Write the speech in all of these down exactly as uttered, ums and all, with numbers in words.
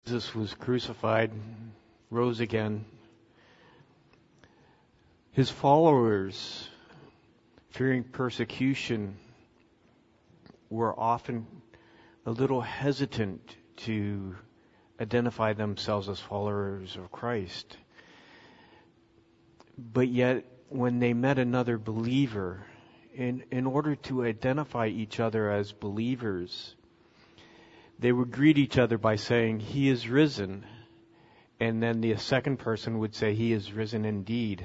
Jesus was crucified, rose again, his followers, fearing persecution, were often a little hesitant to identify themselves as followers of Christ. But yet, when they met another believer, in, in order to identify each other as believers, they would greet each other by saying, "He is risen." And then the second person would say, "He is risen indeed."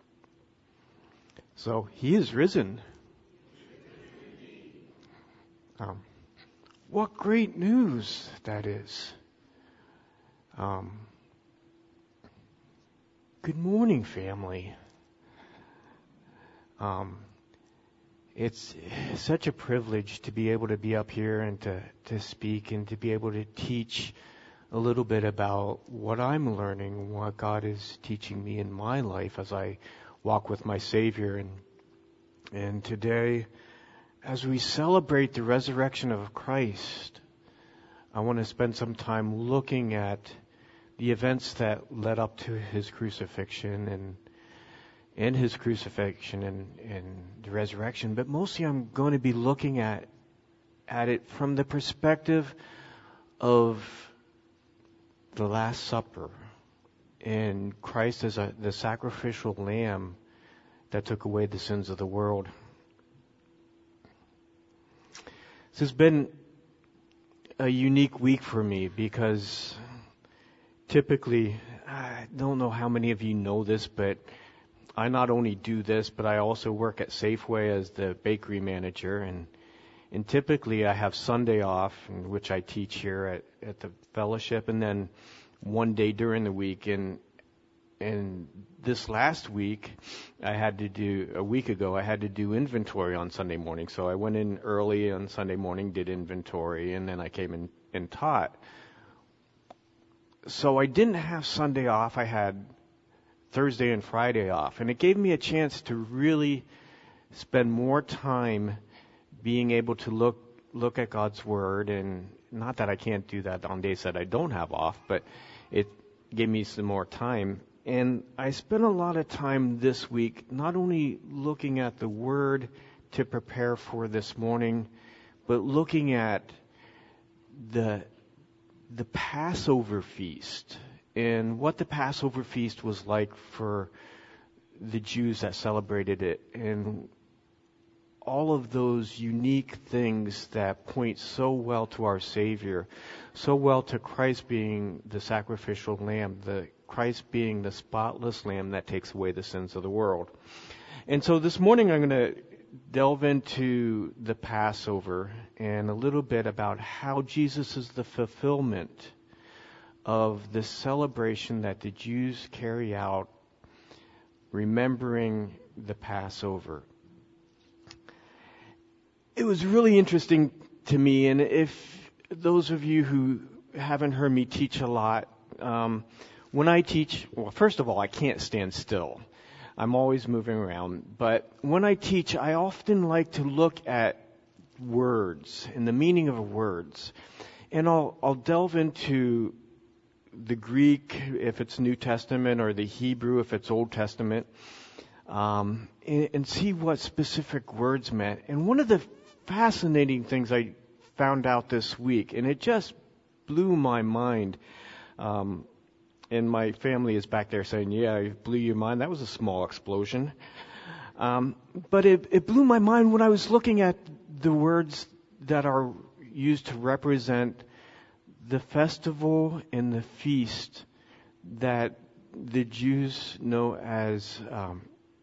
So, he is risen. Um, what great news that is. Um, good morning, family. Um, it's such a privilege to be able to be up here and to, to speak and to be able to teach a little bit about what I'm learning, what God is teaching me in my life as I walk with my Savior. And and today, as we celebrate the resurrection of Christ, I want to spend some time looking at the events that led up to his crucifixion and and his crucifixion and, and the resurrection. But mostly I'm going to be looking at at it from the perspective of the Last Supper and Christ as a, the sacrificial lamb that took away the sins of the world. This has been a unique week for me because typically, I don't know how many of you know this, but I not only do this, but I also work at Safeway as the bakery manager, and and typically I have Sunday off, in which I teach here at, at the fellowship, and then one day during the week. And and this last week, I had to do, a week ago, I had to do inventory on Sunday morning. So I went in early on Sunday morning, did inventory, and then I came in and taught. So I didn't have Sunday off. I had Thursday and Friday off. And it gave me a chance to really spend more time being able to look look at God's Word. And not that I can't do that on days that I don't have off, but it gave me some more time. And I spent a lot of time this week not only looking at the Word to prepare for this morning, but looking at the the Passover feast and what the Passover feast was like for the Jews that celebrated it, and all of those unique things that point so well to our Savior, so well to Christ being the sacrificial lamb, the Christ being the spotless lamb that takes away the sins of the world. And so this morning I'm going to delve into the Passover and a little bit about how Jesus is the fulfillment of the celebration that the Jews carry out, remembering the Passover. It was really interesting to me, and if those of you who haven't heard me teach a lot, um, when I teach, well, first of all, I can't stand still. I'm always moving around. But when I teach, I often like to look at words and the meaning of words. And I'll, I'll delve into the Greek, if it's New Testament, or the Hebrew, if it's Old Testament, um, and, and see what specific words meant. And one of the fascinating things I found out this week, and it just blew my mind, um, and my family is back there saying, "Yeah, it blew your mind. That was a small explosion." Um, but it, it blew my mind when I was looking at the words that are used to represent the festival and the feast that the Jews know as, um,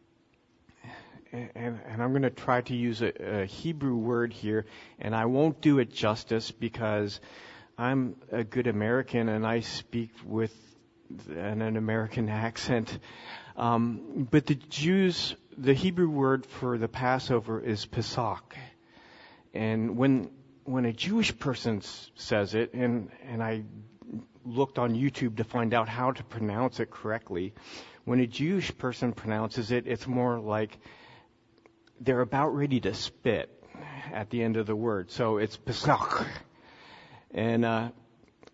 and, and I'm going to try to use a, a Hebrew word here, and I won't do it justice because I'm a good American and I speak with an, an American accent. Um, but the Jews, the Hebrew word for the Passover is Pesach. And when when a Jewish person s- says it, and, and I looked on YouTube to find out how to pronounce it correctly, when a Jewish person pronounces it, it's more like they're about ready to spit at the end of the word. So it's Pesach. And uh,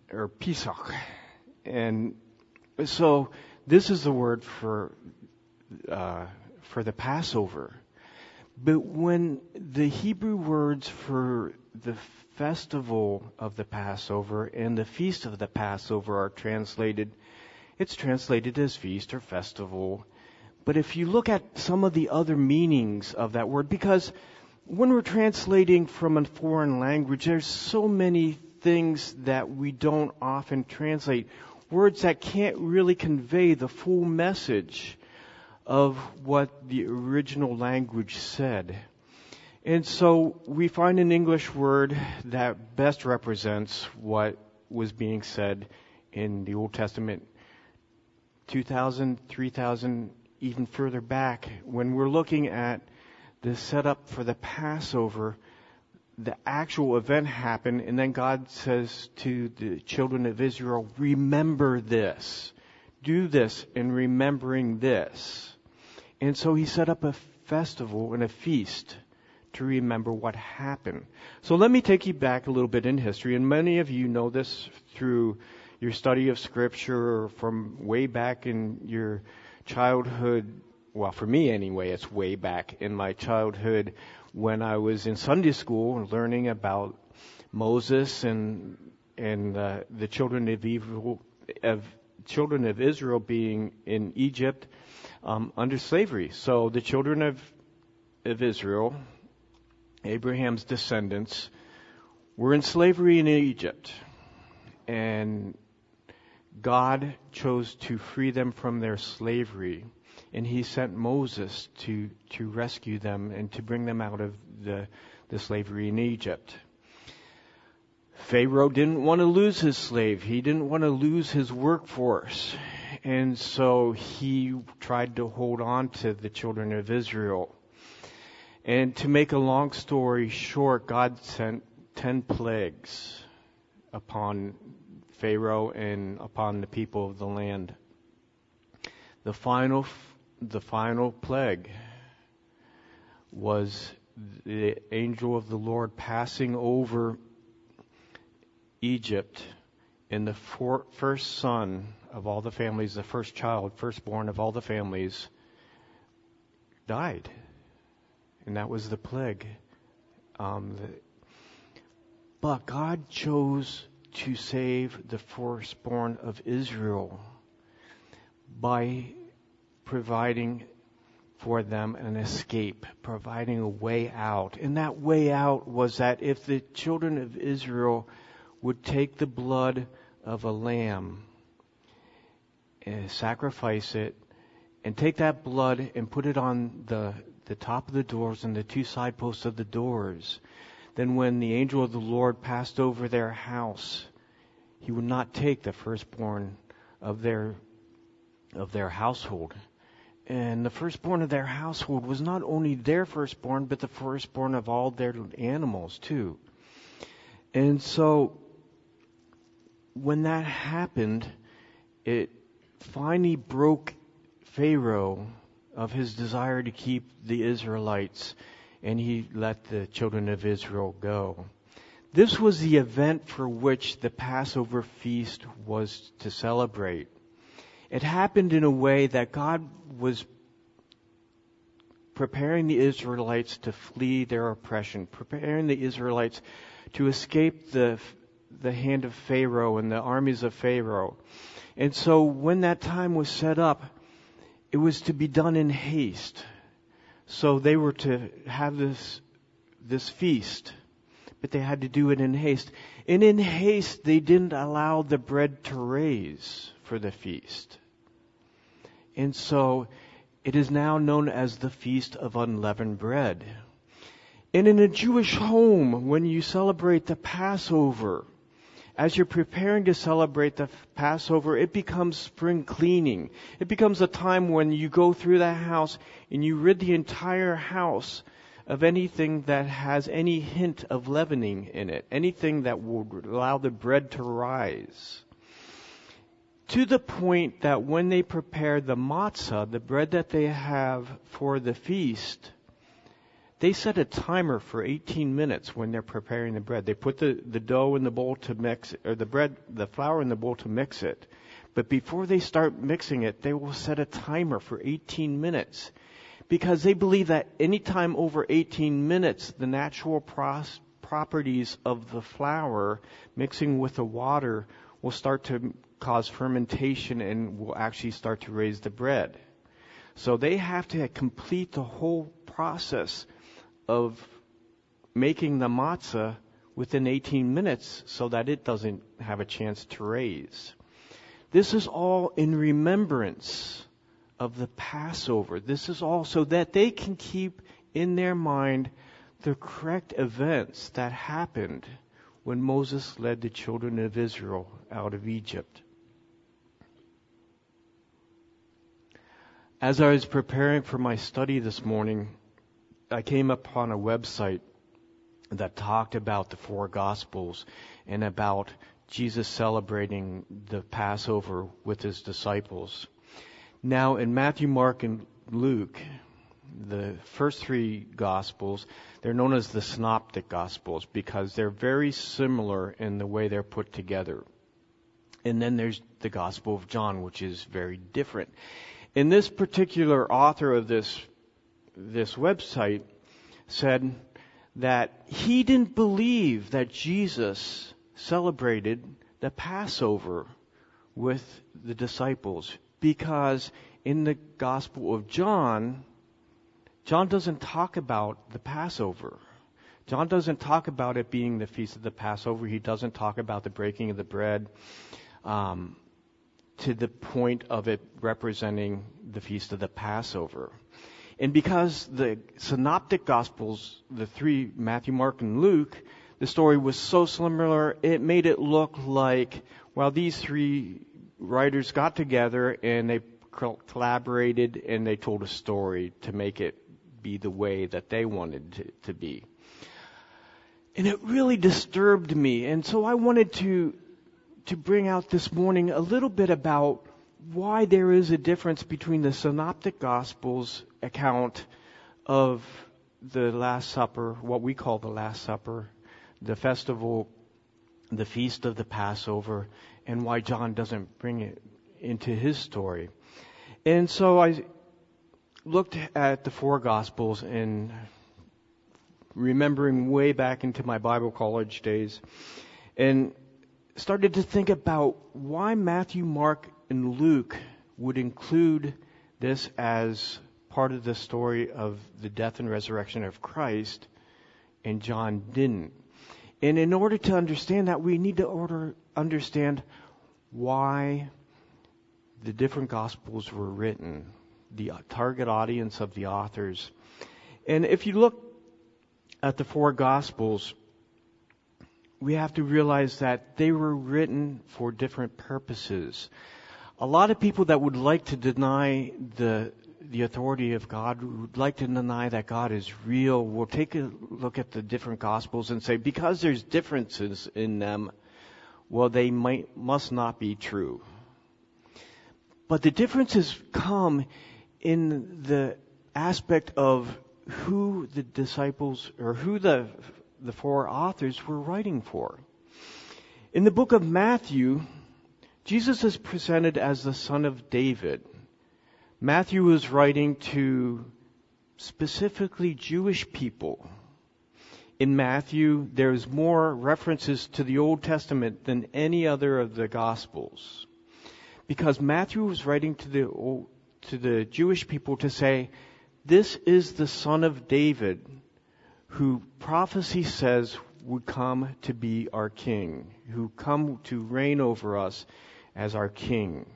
or Pesach. And so this is the word for uh, for the Passover. But when the Hebrew words for the festival of the Passover and the feast of the Passover are translated, it's translated as feast or festival. But if you look at some of the other meanings of that word, because when we're translating from a foreign language, there's so many things that we don't often translate. Words that can't really convey the full message of what the original language said. And so we find an English word that best represents what was being said in the Old Testament two thousand, three thousand, even further back. When we're looking at the setup for the Passover, the actual event happened, and then God says to the children of Israel, remember this. Do this in remembering this. And so he set up a festival and a feast to remember what happened. So let me take you back a little bit in history, and many of you know this through your study of Scripture or from way back in your childhood. Well, for me anyway, it's way back in my childhood when I was in Sunday school learning about Moses and and uh, the children of evil, of children of Israel being in Egypt um, under slavery. So the children of of Israel, Abraham's descendants, were in slavery in Egypt, and God chose to free them from their slavery. And he sent Moses to, to rescue them and to bring them out of the, the slavery in Egypt. Pharaoh didn't want to lose his slave. He didn't want to lose his workforce. And so he tried to hold on to the children of Israel. And to make a long story short, God sent ten plagues upon Pharaoh and upon the people of the land. The final The final plague was the angel of the Lord passing over Egypt, and the for, first son of all the families, the first child, firstborn of all the families, died. And that was the plague. Um, the, but God chose to save the firstborn of Israel by providing for them an escape, providing a way out. And that way out was that if the children of Israel would take the blood of a lamb and sacrifice it, and take that blood and put it on the, the top of the doors and the two side posts of the doors, then when the angel of the Lord passed over their house, he would not take the firstborn of their of their household. And the firstborn of their household was not only their firstborn, but the firstborn of all their animals too. And so when that happened, it finally broke Pharaoh of his desire to keep the Israelites, and he let the children of Israel go. This was the event for which the Passover feast was to celebrate. It happened in a way that God was preparing the Israelites to flee their oppression, preparing the Israelites to escape the the hand of Pharaoh and the armies of Pharaoh. And so when that time was set up, it was to be done in haste. So they were to have this this feast, but they had to do it in haste. And in haste, they didn't allow the bread to raise for the feast. And so it is now known as the Feast of Unleavened Bread. And in a Jewish home, when you celebrate the Passover, as you're preparing to celebrate the Passover, it becomes spring cleaning. It becomes a time when you go through the house and you rid the entire house of anything that has any hint of leavening in it, anything that would allow the bread to rise. To the point that when they prepare the matzah, the bread that they have for the feast, they set a timer for eighteen minutes when they're preparing the bread. They put the, the dough in the bowl to mix, or the bread, the flour in the bowl to mix it. But before they start mixing it, they will set a timer for eighteen minutes. Because they believe that any time over eighteen minutes, the natural pros- properties of the flour mixing with the water will start to cause fermentation and will actually start to raise the bread. So they have to complete the whole process of making the matzah within eighteen minutes so that it doesn't have a chance to raise. This is all in remembrance of the Passover. This is all so that they can keep in their mind the correct events that happened when Moses led the children of Israel out of Egypt. As I was preparing for my study this morning, I came upon a website that talked about the four Gospels and about Jesus celebrating the Passover with his disciples. Now, in Matthew, Mark, and Luke, the first three Gospels, they're known as the Synoptic Gospels because they're very similar in the way they're put together. And then there's the Gospel of John, which is very different. And this particular author of this this website said that he didn't believe that Jesus celebrated the Passover with the disciples because in the Gospel of John, John doesn't talk about the Passover. John doesn't talk about it being the feast of the Passover. He doesn't talk about the breaking of the bread um, to the point of it representing the feast of the Passover. And because the Synoptic Gospels, the three, Matthew, Mark, and Luke, the story was so similar, it made it look like, well, these three writers got together and they collaborated and they told a story to make it be the way that they wanted to, to be. And it really disturbed me. And so I wanted to to bring out this morning a little bit about why there is a difference between the Synoptic Gospels account of the Last Supper, what we call the Last Supper, the festival, the feast of the Passover, and why John doesn't bring it into his story. And so I looked at the four Gospels and remembering way back into my Bible college days and started to think about why Matthew, Mark, and Luke would include this as part of the story of the death and resurrection of Christ, and John didn't. And in order to understand that, we need to order, understand why the different Gospels were written, the target audience of the authors. And if you look at the four Gospels, we have to realize that they were written for different purposes. A lot of people that would like to deny the the authority of God, would like to deny that God is real, will take a look at the different Gospels and say, because there's differences in them, well, they might must not be true. But the differences come in the aspect of who the disciples, or who the the four authors were writing for. In the book of Matthew, Jesus is presented as the son of David. Matthew was writing to specifically Jewish people. In Matthew, there's more references to the Old Testament than any other of the Gospels. Because Matthew was writing to the to the Jewish people to say, this is the son of David, who prophecy says would come to be our king, who come to reign over us as our king.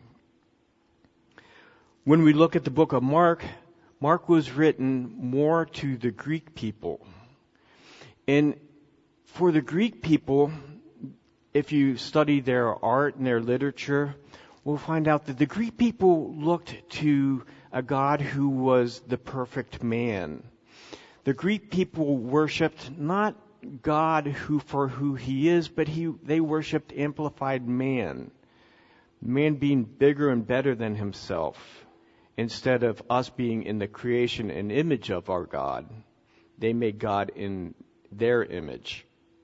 When we look at the book of Mark, Mark was written more to the Greek people. And for the Greek people, if you study their art and their literature, we'll find out that the Greek people looked to a God who was the perfect man. The Greek people worshipped not God who for who he is, but he they worshipped amplified man. Man being bigger and better than himself, instead of us being in the creation and image of our God, they made God in their image.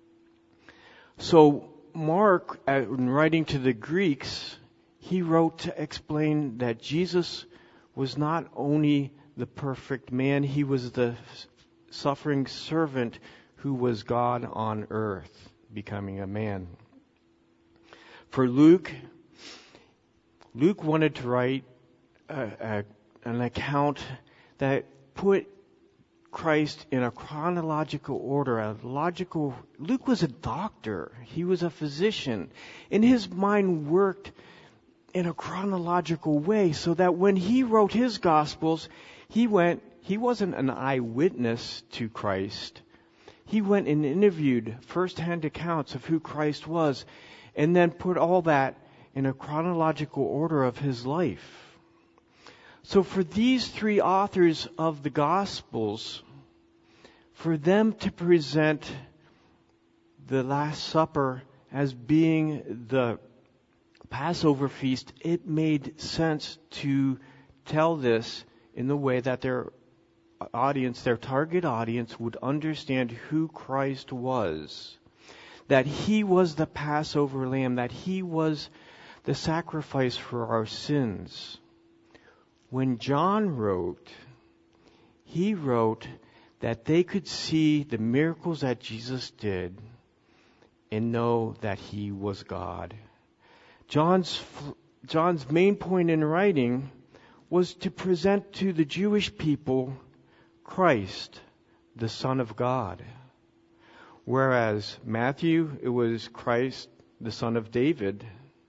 So Mark, in writing to the Greeks, he wrote to explain that Jesus was not only the perfect man, he was the suffering servant who was God on earth, becoming a man. For Luke, Luke wanted to write a, a, an account that put Christ in a chronological order, a logical. Luke was a doctor. He was a physician. And his mind worked in a chronological way so that when he wrote his Gospels, he went, he wasn't an eyewitness to Christ. He went and interviewed first-hand accounts of who Christ was and then put all that in a chronological order of his life. So for these three authors of the Gospels, for them to present the Last Supper as being the Passover feast, it made sense to tell this in the way that their audience, their target audience, would understand who Christ was. That He was the Passover lamb, that He was the sacrifice for our sins. When John wrote, he wrote that they could see the miracles that Jesus did and know that He was God. John's, John's main point in writing was to present to the Jewish people Christ, the Son of God. Whereas Matthew, it was Christ, the Son of David.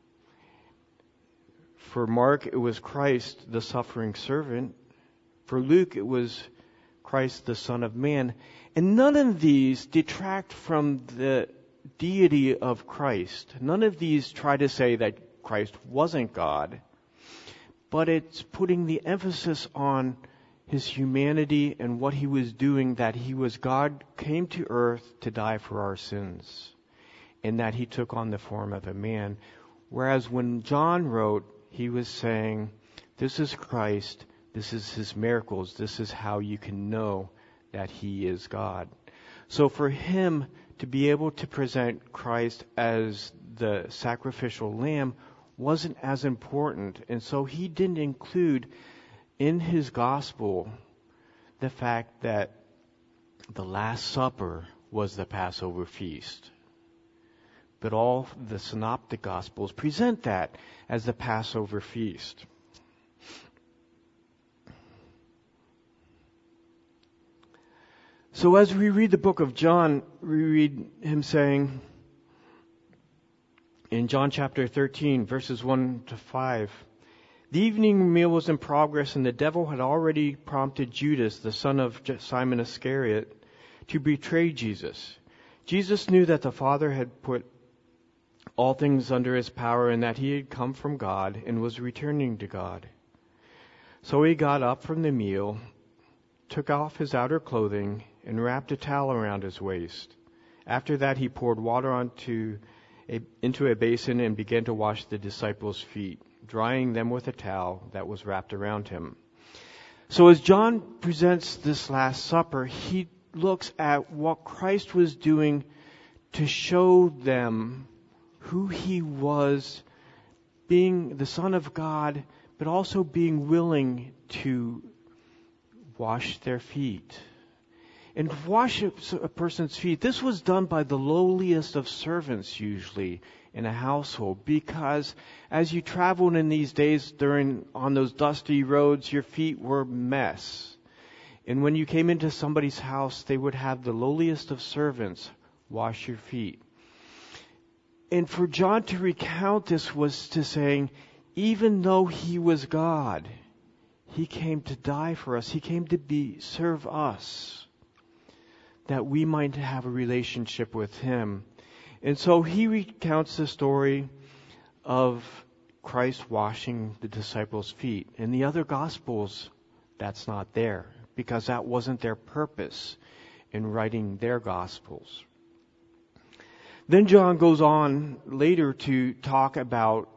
For Mark, it was Christ, the suffering servant. For Luke, it was Christ, the Son of Man. And none of these detract from the deity of Christ. None of these try to say that Christ wasn't God. But it's putting the emphasis on His humanity and what He was doing, that He was God, came to earth to die for our sins, and that He took on the form of a man. Whereas when John wrote, he was saying, this is Christ, this is His miracles, this is how you can know that He is God. So for him to be able to present Christ as the sacrificial lamb wasn't as important, and so he didn't include in his gospel the fact that the Last Supper was the Passover feast. But all the synoptic gospels present that as the Passover feast. So as we read the book of John, we read him saying in John chapter thirteen, verses one to five, the evening meal was in progress, and the devil had already prompted Judas, the son of Simon Iscariot, to betray Jesus. Jesus knew that the Father had put all things under His power, and that He had come from God and was returning to God. So He got up from the meal, took off His outer clothing, and wrapped a towel around His waist. After that, He poured water onto a, into a basin and began to wash the disciples' feet, drying them with a towel that was wrapped around Him. So as John presents this Last Supper, he looks at what Christ was doing to show them who He was, being the Son of God, but also being willing to wash their feet. And wash a person's feet, this was done by the lowliest of servants usually in a household, because as you traveled in these days during on those dusty roads, your feet were a mess. And when you came into somebody's house, they would have the lowliest of servants wash your feet. And for John to recount this was to saying, even though He was God, He came to die for us. He came to be serve us, that we might have a relationship with Him. And so he recounts the story of Christ washing the disciples' feet. In the other Gospels, that's not there, because that wasn't their purpose in writing their Gospels. Then John goes on later to talk about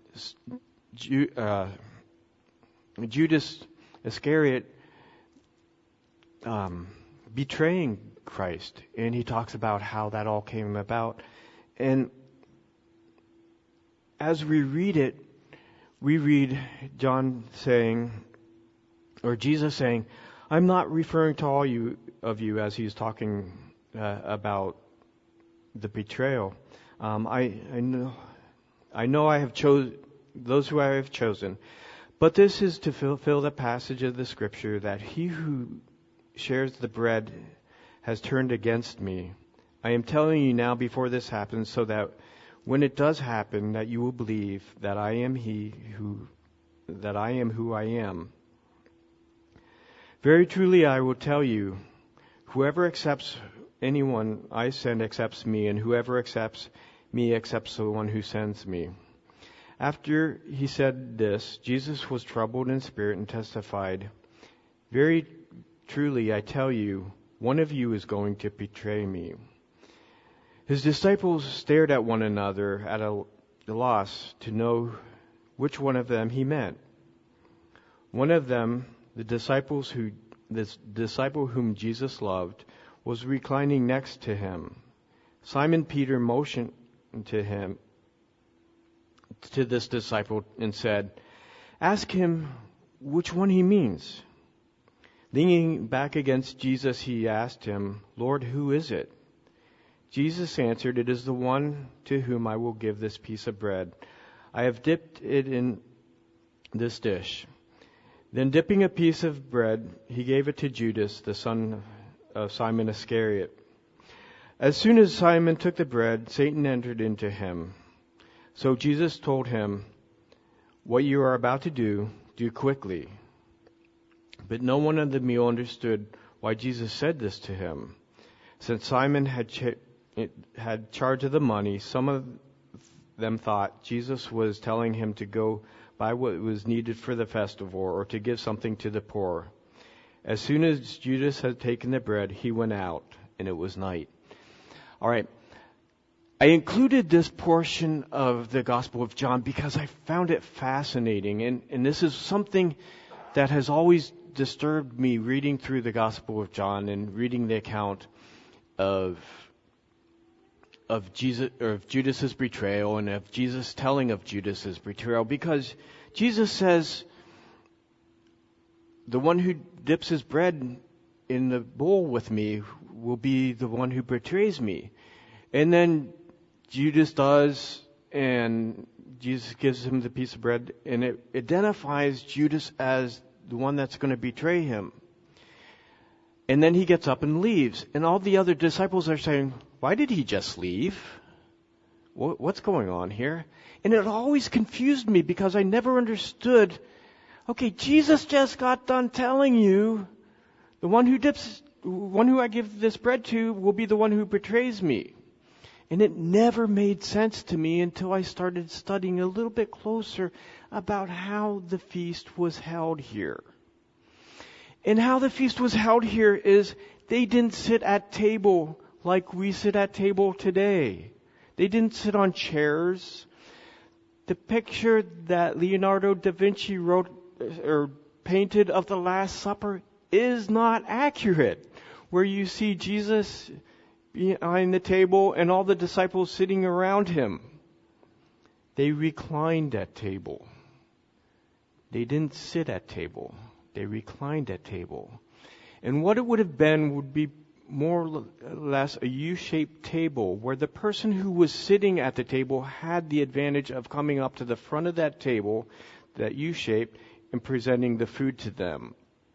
uh, Judas Iscariot um, betraying Christ. And he talks about how that all came about. And as we read it, we read John saying, or Jesus saying, I'm not referring to all you of you as he's talking uh, about the betrayal. Um, I, I know, I know I have chosen those who I have chosen, but this is to fulfill the passage of the scripture that he who shares the bread has turned against me. I am telling you now before this happens, so that when it does happen, that you will believe that I am he who, that I am who I am. Very truly I will tell you, whoever accepts anyone I send accepts me, and whoever accepts me accepts the one who sends me. After he said this, Jesus was troubled in spirit and testified, very truly I tell you, one of you is going to betray me. His disciples stared at one another at a loss to know which one of them he meant. One of them, the disciples who, this disciple whom Jesus loved, was reclining next to him. Simon Peter motioned to him, to this disciple, and said, ask him which one he means. Leaning back against Jesus, he asked him, Lord, who is it? Jesus answered, it is the one to whom I will give this piece of bread. I have dipped it in this dish. Then dipping a piece of bread, he gave it to Judas, the son of Simon Iscariot. As soon as Simon took the bread, Satan entered into him. So Jesus told him, what you are about to do, do quickly. But no one at the meal understood why Jesus said this to him. Since Simon had ch- had charge of the money, some of them thought Jesus was telling him to go buy what was needed for the festival or to give something to the poor. As soon as Judas had taken the bread, he went out, and it was night. All right. I included this portion of the Gospel of John because I found it fascinating. And, and this is something that has always disturbed me reading through the Gospel of John and reading the account of of Jesus, or of Judas's betrayal, and of Jesus telling of Judas's betrayal, because Jesus says, the one who dips his bread in the bowl with me will be the one who betrays me. And then Judas does, and Jesus gives him the piece of bread, and it identifies Judas as the one that's going to betray him. And then he gets up and leaves. And all the other disciples are saying, why did he just leave? What's going on here? And it always confused me because I never understood, okay, Jesus just got done telling you, the one who dips, one who I give this bread to will be the one who betrays me. And it never made sense to me until I started studying a little bit closer about how the feast was held here. And how the feast was held here is they didn't sit at table like we sit at table today. They didn't sit on chairs. The picture that Leonardo da Vinci wrote or painted of the Last Supper is not accurate, where you see Jesus behind the table and all the disciples sitting around him. They reclined at table. They didn't sit at table. They reclined at table. And what it would have been would be more or less a U-shaped table, where the person who was sitting at the table had the advantage of coming up to the front of that table, that U-shape, and presenting the food to them.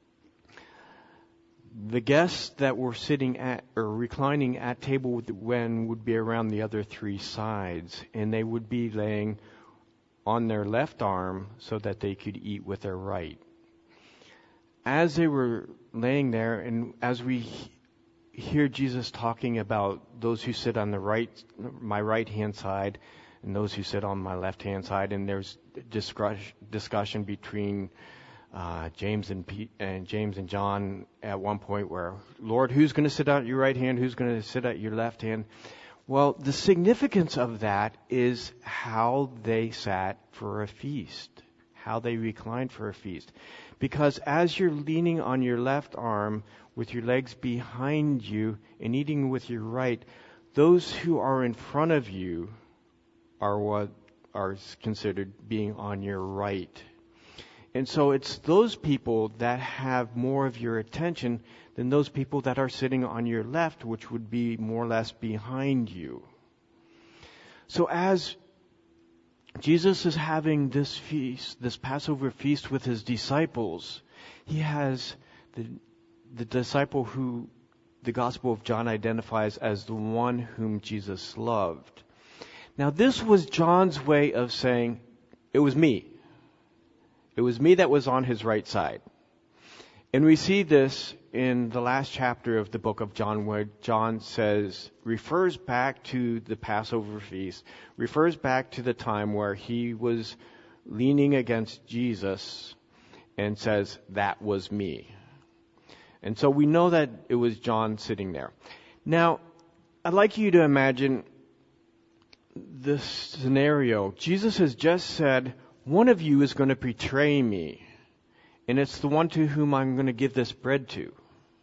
The guests that were sitting at or reclining at table with when would be around the other three sides, and they would be laying on their left arm so that they could eat with their right. As they were laying there, and as we hear Jesus talking about those who sit on the right, my right hand side, and those who sit on my left hand side, and there's discussion between uh, James and Pete, and James and John at one point, where, Lord, who's going to sit at your right hand? Who's going to sit at your left hand? Well, the significance of that is how they sat for a feast, how they reclined for a feast. Because as you're leaning on your left arm with your legs behind you and eating with your right, those who are in front of you are what are considered being on your right. And so it's those people that have more of your attention than those people that are sitting on your left, which would be more or less behind you. So as Jesus is having this feast, this Passover feast with his disciples, he has the, the disciple who the Gospel of John identifies as the one whom Jesus loved. Now this was John's way of saying, it was me. It was me that was on his right side. And we see this in the last chapter of the book of John, where John says, refers back to the Passover feast, refers back to the time where he was leaning against Jesus and says, that was me. And so we know that it was John sitting there. Now, I'd like you to imagine this scenario. Jesus has just said, one of you is going to betray me, and it's the one to whom I'm going to give this bread to.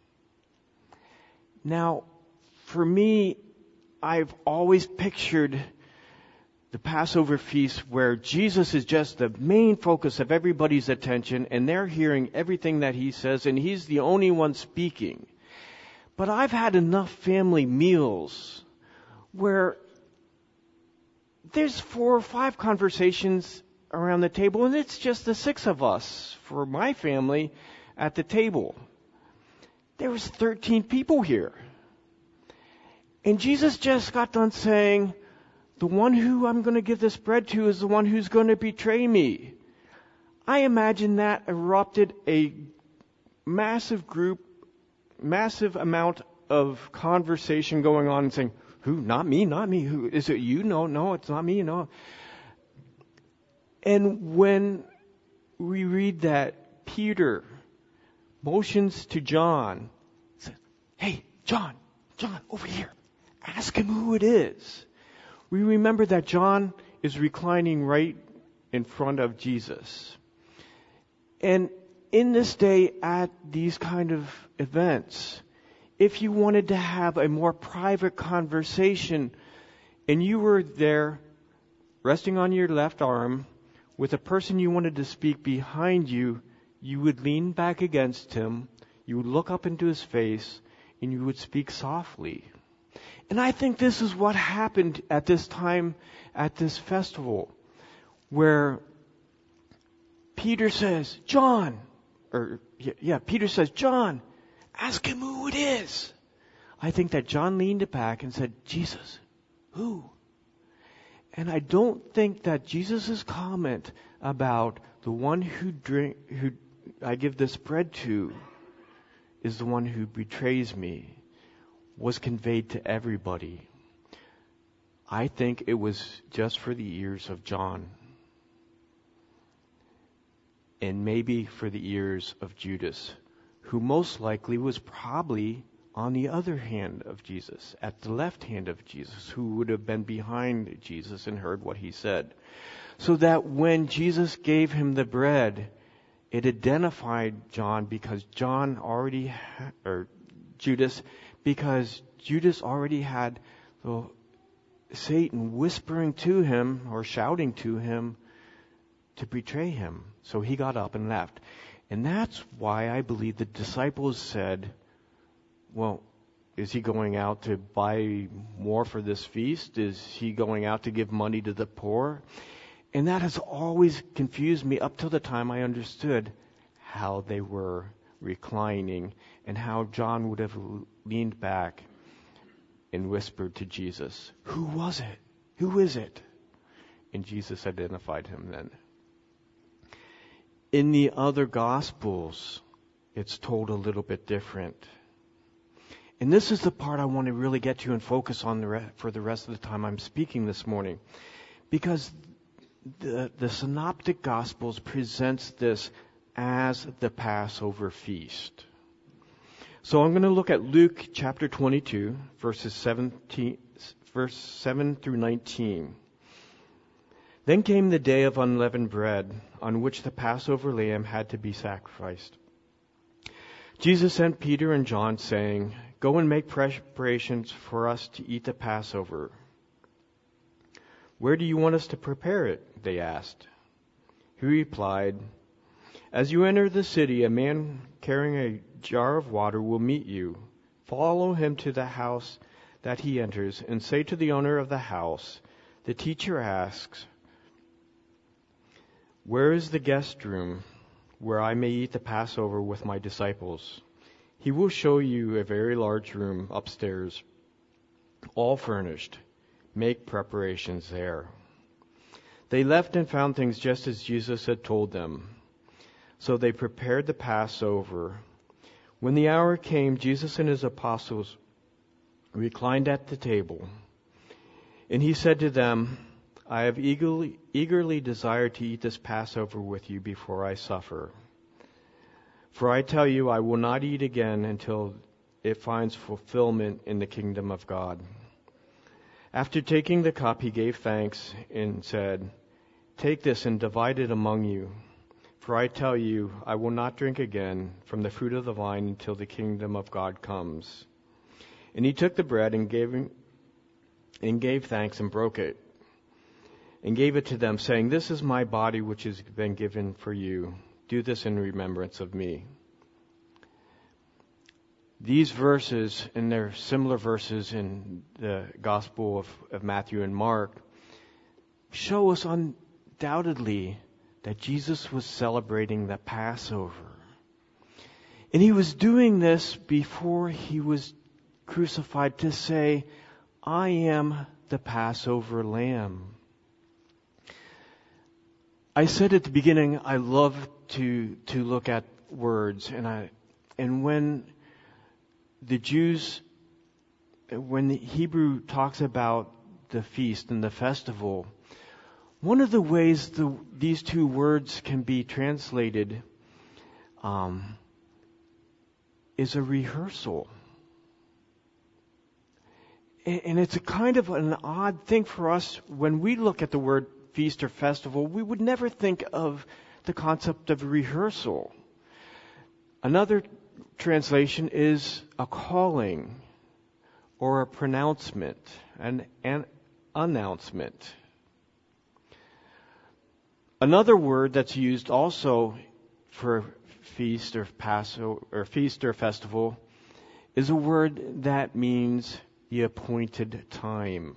Now, for me, I've always pictured the Passover feast where Jesus is just the main focus of everybody's attention, and they're hearing everything that he says, and he's the only one speaking. But I've had enough family meals where there's four or five conversations around the table, and it's just the six of us for my family at the table. There was thirteen people here. And Jesus just got done saying, the one who I'm going to give this bread to is the one who's going to betray me. I imagine that erupted a massive group, massive amount of conversation going on and saying, who? Not me, not me. Who? Is it you? No, no, it's not me, no. And when we read that, Peter motions to John, says, hey, John, John, over here. Ask him who it is. We remember that John is reclining right in front of Jesus. And in this day, at these kind of events, if you wanted to have a more private conversation and you were there resting on your left arm with a person you wanted to speak behind you, you would lean back against him, you would look up into his face, and you would speak softly. And I think this is what happened at this time, at this festival, where Peter says, John, or yeah, Peter says, John, ask him who it is. I think that John leaned back and said, Jesus, who? And I don't think that Jesus' comment about the one who drink, who I give this bread to is the one who betrays me was conveyed to everybody. I think it was just for the ears of John. And maybe for the ears of Judas, who most likely was probably on the other hand of Jesus, at the left hand of Jesus, who would have been behind Jesus and heard what he said. So that when Jesus gave him the bread, it identified John because John already, ha- or Judas, because Judas already had the Satan whispering to him or shouting to him to betray him. So he got up and left. And that's why I believe the disciples said, well, is he going out to buy more for this feast? Is he going out to give money to the poor? And that has always confused me up till the time I understood how they were reclining and how John would have leaned back and whispered to Jesus, who was it? Who is it? And Jesus identified him then. In the other Gospels, it's told a little bit different. And this is the part I want to really get to and focus on the re- for the rest of the time I'm speaking this morning. Because the, the Synoptic Gospels presents this as the Passover feast. So I'm going to look at Luke chapter twenty-two, verses seventeen, verse seven through nineteen. Then came the day of unleavened bread, on which the Passover lamb had to be sacrificed. Jesus sent Peter and John, saying, "Go and make preparations for us to eat the Passover." "Where do you want us to prepare it?" they asked. He replied, "As you enter the city, a man carrying a jar of water will meet you. Follow him to the house that he enters, and say to the owner of the house, 'The teacher asks, where is the guest room where I may eat the Passover with my disciples?' He will show you a very large room upstairs, all furnished. Make preparations there." They left and found things just as Jesus had told them. So they prepared the Passover. When the hour came, Jesus and his apostles reclined at the table. And he said to them, "I have eagerly, eagerly desired to eat this Passover with you before I suffer. For I tell you, I will not eat again until it finds fulfillment in the kingdom of God." After taking the cup, he gave thanks and said, "Take this and divide it among you. For I tell you, I will not drink again from the fruit of the vine until the kingdom of God comes." And he took the bread and gave, and gave thanks and broke it, and gave it to them, saying, "This is my body which has been given for you. Do this in remembrance of me." These verses, and there are similar verses in the Gospel of, of Matthew and Mark, show us undoubtedly that Jesus was celebrating the Passover. And he was doing this before he was crucified to say, "I am the Passover lamb." I said at the beginning, I love to to look at words, and I and when the Jews, when the Hebrew talks about the feast and the festival, one of the ways the, these two words can be translated um, is a rehearsal. And, and it's a kind of an odd thing for us when we look at the word feast or festival. We would never think of the concept of rehearsal. Another translation is a calling or a pronouncement, an, an announcement. Another word that's used also for feast or Passover or feast or festival is a word that means the appointed time.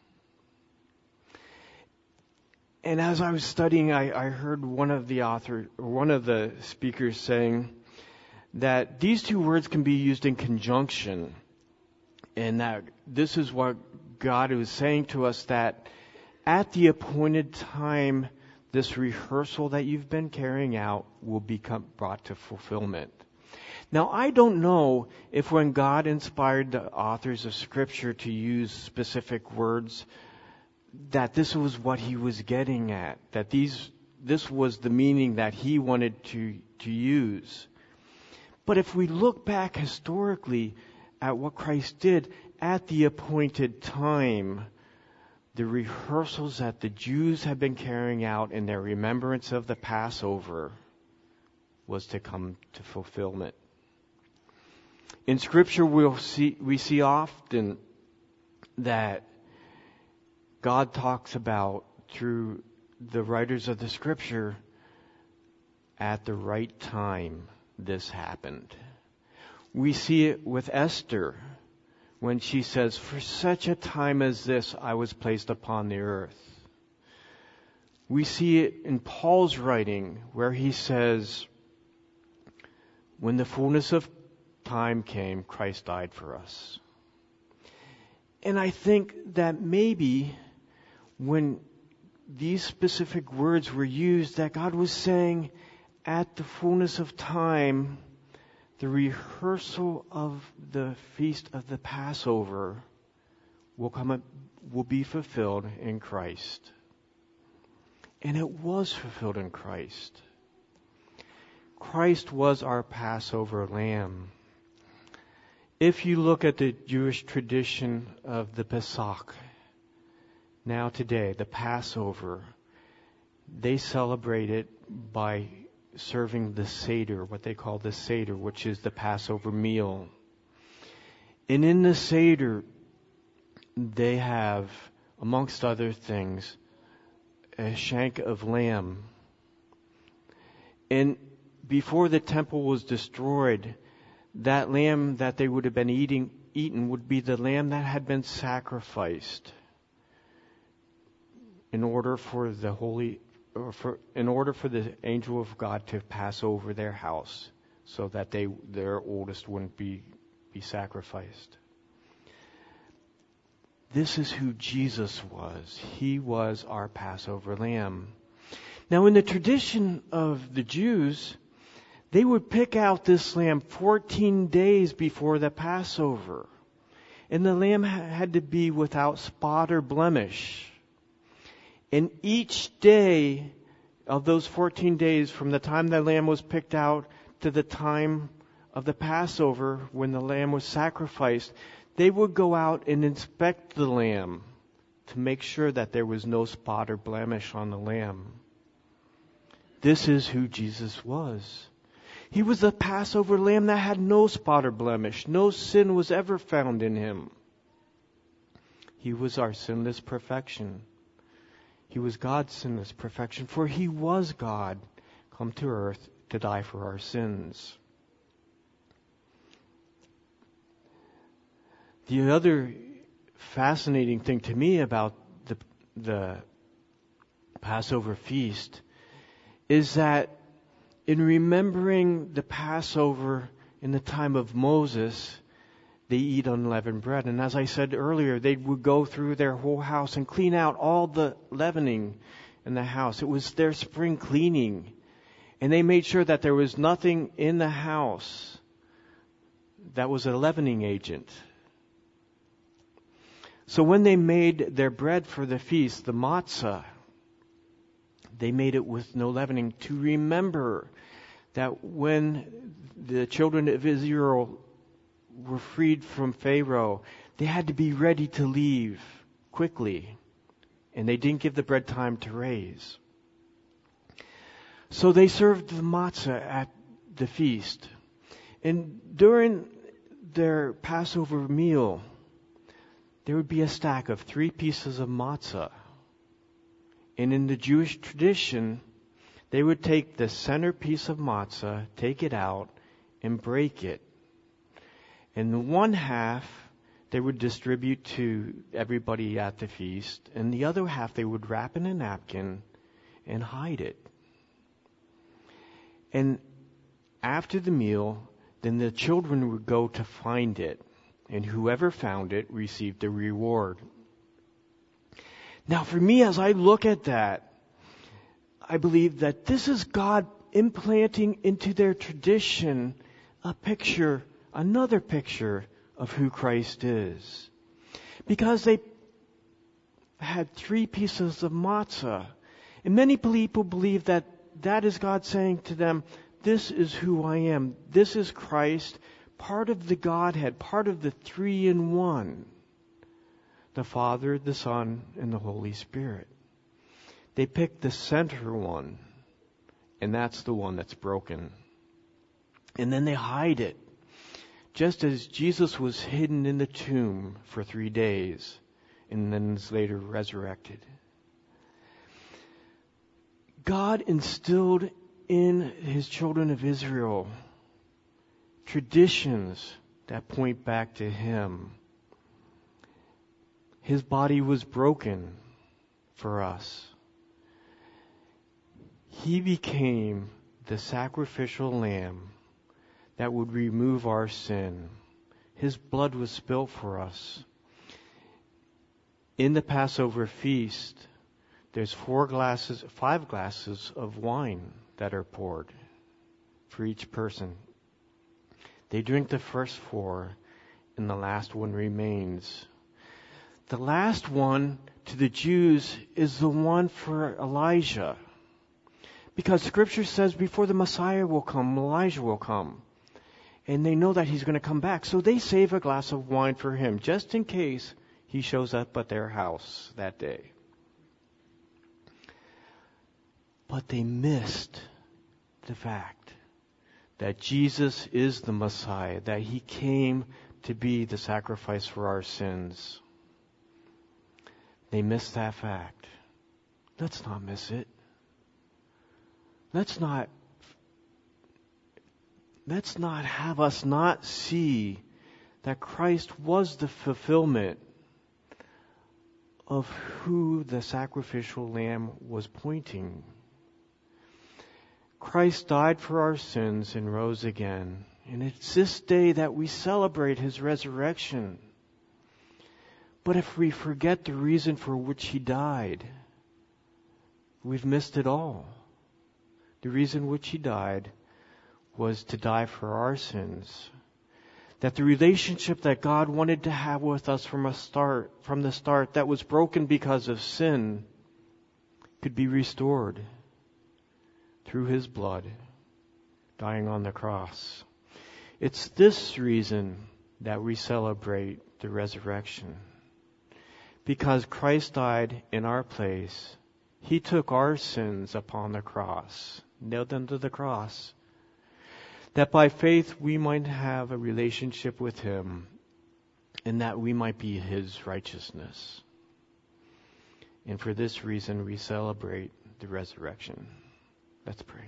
And as I was studying, I, I heard one of the author, one of the speakers saying that these two words can be used in conjunction, and that this is what God was saying to us, that at the appointed time, this rehearsal that you've been carrying out will become brought to fulfillment. Now, I don't know if when God inspired the authors of Scripture to use specific words, that this was what he was getting at, that these this was the meaning that he wanted to, to use. But if we look back historically at what Christ did at the appointed time, the rehearsals that the Jews had been carrying out in their remembrance of the Passover was to come to fulfillment. In Scripture, we'll see, we see often that God talks about, through the writers of the Scripture, at the right time this happened. We see it with Esther when she says, "For such a time as this I was placed upon the earth." We see it in Paul's writing where he says, "When the fullness of time came, Christ died for us." And I think that maybe when these specific words were used, that God was saying, at the fullness of time, the rehearsal of the feast of the Passover will come, will be fulfilled in Christ. And it was fulfilled in Christ. Christ was our Passover lamb. If you look at the Jewish tradition of the Pesach, now today, the Passover, they celebrate it by serving the Seder, what they call the Seder, which is the Passover meal. And in the Seder, they have, amongst other things, a shank of lamb. And before the temple was destroyed, that lamb that they would have been eating, eaten would be the lamb that had been sacrificed in order for the holy, or for, in order for the angel of God to pass over their house, so that they, their oldest wouldn't be, be sacrificed. This is who Jesus was. He was our Passover lamb. Now, in the tradition of the Jews, they would pick out this lamb fourteen days before the Passover. And the lamb had to be without spot or blemish. And each day of those fourteen days, from the time the lamb was picked out to the time of the Passover, when the lamb was sacrificed, they would go out and inspect the lamb to make sure that there was no spot or blemish on the lamb. This is who Jesus was. He was the Passover lamb that had no spot or blemish. No sin was ever found in him. He was our sinless perfection. He was God's sinless perfection, for he was God, come to earth to die for our sins. The other fascinating thing to me about the, the Passover feast is that in remembering the Passover in the time of Moses, they eat unleavened bread. And as I said earlier, they would go through their whole house and clean out all the leavening in the house. It was their spring cleaning. And they made sure that there was nothing in the house that was a leavening agent. So when they made their bread for the feast, the matzah, they made it with no leavening to remember that when the children of Israel were freed from Pharaoh, they had to be ready to leave quickly. And they didn't give the bread time to raise. So they served the matzah at the feast. And during their Passover meal, there would be a stack of three pieces of matzah. And in the Jewish tradition, they would take the center piece of matzah, take it out, and break it. And the one half they would distribute to everybody at the feast, and the other half they would wrap in a napkin and hide it. And after the meal, then the children would go to find it, and whoever found it received a reward. Now, for me, as I look at that, I believe that this is God implanting into their tradition a picture, another picture of who Christ is. Because they had three pieces of matzah. And many people believe that that is God saying to them, this is who I am. This is Christ, part of the Godhead, part of the three in one. The Father, the Son, and the Holy Spirit. They pick the center one, and that's the one that's broken. And then they hide it. Just as Jesus was hidden in the tomb for three days, and then is later resurrected. God instilled in His children of Israel traditions that point back to Him. His body was broken for us. He became the sacrificial lamb that would remove our sin. His blood was spilled for us. In the Passover feast, there's four glasses, five glasses of wine that are poured for each person. They drink the first four, and the last one remains. The last one to the Jews is the one for Elijah. Because Scripture says before the Messiah will come, Elijah will come. And they know that he's going to come back. So they save a glass of wine for him, just in case he shows up at their house that day. But they missed the fact that Jesus is the Messiah, that He came to be the sacrifice for our sins. They missed that fact. Let's not miss it. Let's not, let's not have us not see that Christ was the fulfillment of who the sacrificial lamb was pointing. Christ died for our sins and rose again. And it's this day that we celebrate His resurrection. But if we forget the reason for which He died, we've missed it all. The reason which He died was to die for our sins. That the relationship that God wanted to have with us from a start, from the start, that was broken because of sin, could be restored through His blood, dying on the cross. It's this reason that we celebrate the resurrection. Because Christ died in our place. He took our sins upon the cross, nailed them to the cross, that by faith we might have a relationship with Him, and that we might be His righteousness. And for this reason we celebrate the resurrection. Let's pray.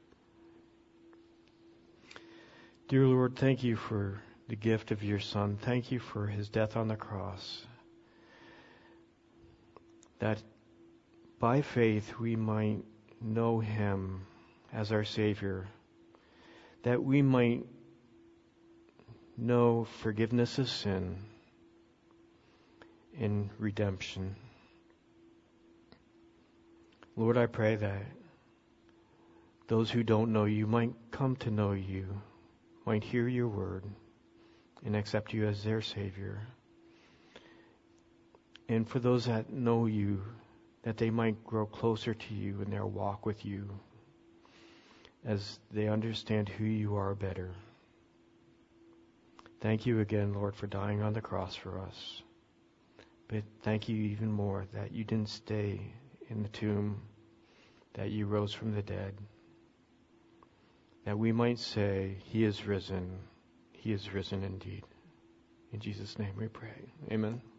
Dear Lord, thank You for the gift of Your Son. Thank You for His death on the cross. That by faith we might know Him as our Savior. That we might know forgiveness of sin and redemption. Lord, I pray that those who don't know You might come to know You, might hear Your word, and accept You as their Savior. And for those that know You, that they might grow closer to You in their walk with You, as they understand who You are better. Thank You again, Lord, for dying on the cross for us. But thank You even more that You didn't stay in the tomb, that You rose from the dead. That we might say, He is risen. He is risen indeed. In Jesus' name we pray. Amen.